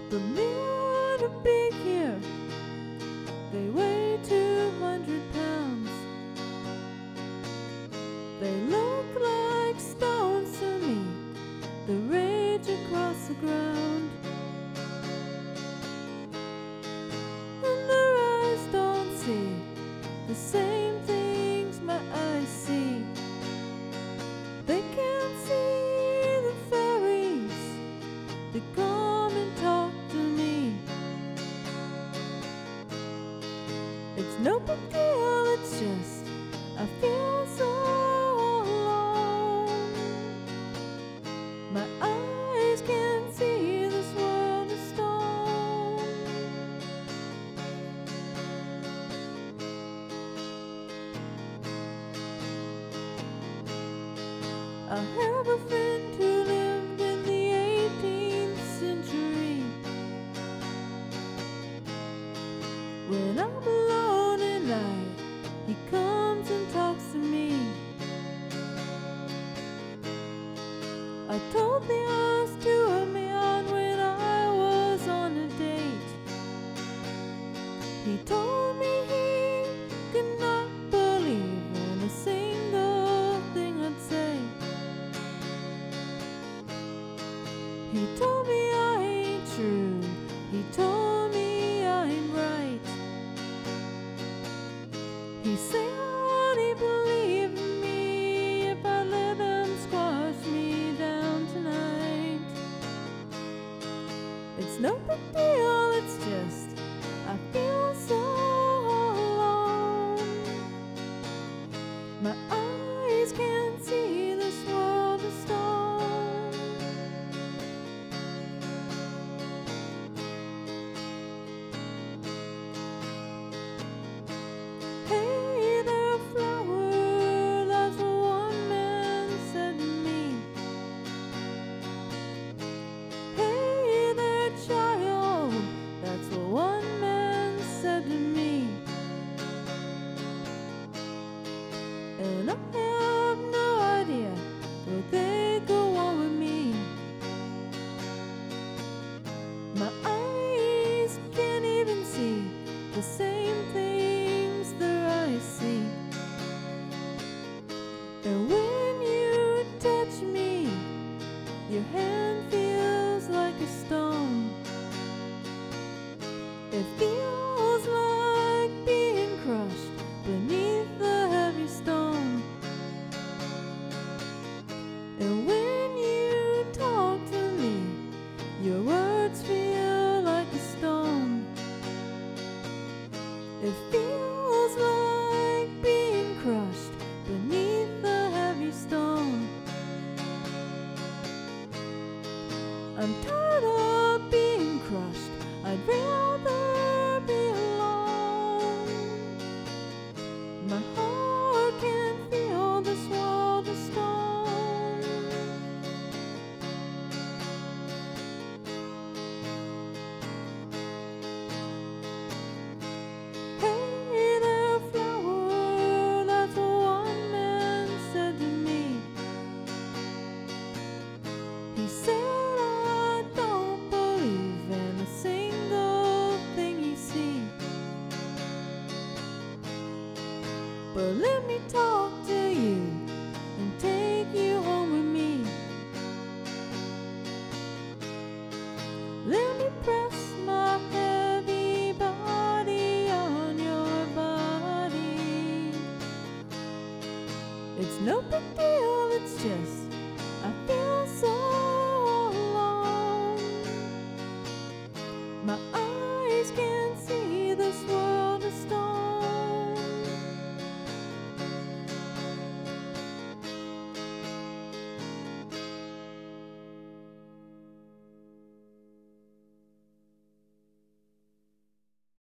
The little big here, they weigh 200 pounds. They look like stones to me, they rage across the ground. And their eyes don't see the same things my eyes see. They can't see the fairies that come and talk to me. It's no big deal, it's just I feel so alone. My eyes can't see this world of stone. I have a friend who lived in the 18th century. When I'm alone at night, he comes and talks to me. I told the eyes to help me out when I was on a date. He told me he could not believe in a single thing I'd say. He told me I ain't true, he told me I ain't right. He said he believed in me if I let him squash me down tonight. It's no big deal, it's just I feel so alone. My eyes can't see this world of stone. Hey there, flower, that's what one man said to me. Hey there, child, that's what one man said to me. And I have no idea where they go on with me. My eyes can't even see the same things their eyes see. And when you touch me, your hand feels like a stone. It feels like being crushed beneath the heavy stone. And when you talk to me, your words feel like a stone. It feels like being crushed beneath the heavy stone. I'm tired of being crushed, I'd rather be alone. My heart can't feel this world of stone. Hey there, flower, that's what one man said to me. He said I don't believe in a single thing you see. But let me talk to you and take you home with me. Let me press my heavy body on your body. It's no big deal, it's just